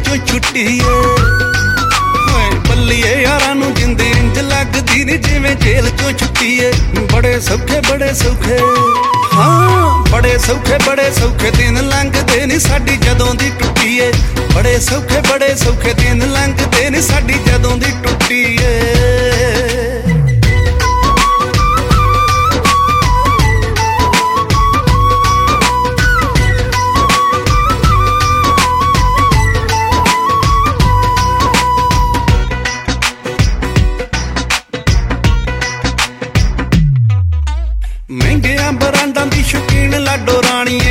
चों छुट्टी है। बल्लीए यारां नूं जिंदे इंज लगदी नी जिवें जेल चों छुट्टी है। बड़े सौखे हाँ बड़े सौखे दिन लंघदे नी साडी जदों दी टुट्टी है। बड़े सौखे दिन लंघदे नी साडी जदों दी टुट्टी है। महंगिया बरांडां दी शौकीन लाडो राणीए,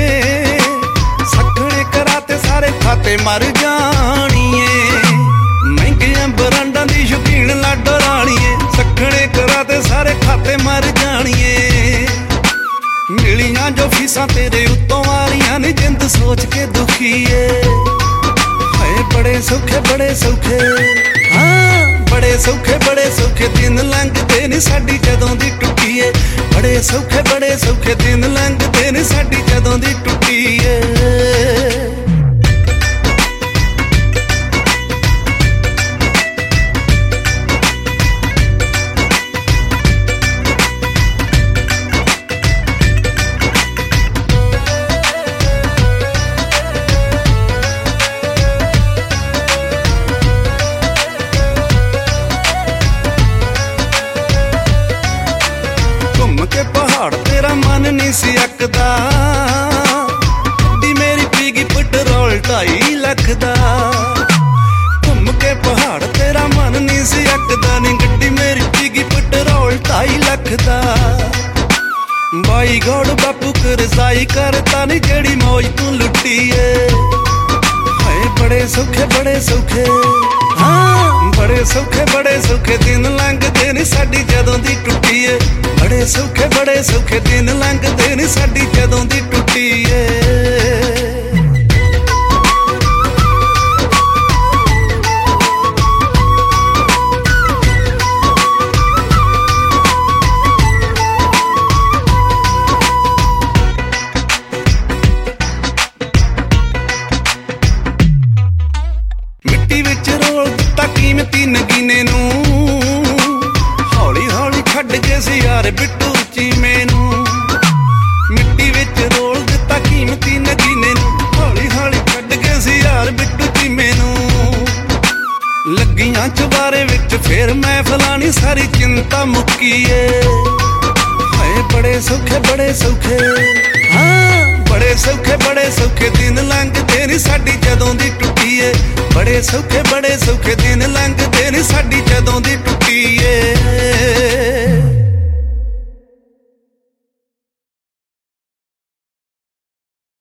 सखणे कराते सारे खाते मर जाणीए। महंगिया बरांडां दी शौकीन लाडो राणीए, सखणे कराते सारे खाते मर जाणीए। मिलियां जो फीसां तेरे उत्तों आ ने जिंद सोच के दुखी है। हाय बड़े सौखे हाँ बड़े सौखे दिन लंघदे नी साडी जदों दी टुट्टी है। बड़े सौखे दिन लंघदे नी साडी जदों दी टुट्टी है। पहाड़ तेरा मन नहीं सी अकदा, गड्डी मेरी पीगी पेट्रोल 2.5 लाख दा। घूम के पहाड़ तेरा मन नहीं सी अकदा नी, गड्डी मेरी पीगी पेट्रोल 2.5 लाख दा। बाई गौड़ बापू करजाई करता नी जेड़ी मौज तू लुट्टी है। हाय बड़े सौखे हाँ बड़े सौखे दिन लंघदे नी साडी जदों दी टुट्टी है। बड़े सौखे दिन लंघदे नी साडी जदों दी टुट्टी है। मिट्टी विच रोल दिता कीमती नगीने नूं, हौली हौली छड्ड के सी यार बिट्टू चीमे नूं। मिट्टी विच रोल दिता कीमती नगीने नूं, हौली हौली छड्ड के सी यार बिट्टू चीमे नूं। लगियां चुबारे विच फिर महफिलां नी सारी चिंता मुक्की है। हाय बड़े सौखे हाँ बड़े सौखे दिन लंघदे नी साडी जदों दी टुट्टी है। बड़े सौखे दिन लंघदे नी साडी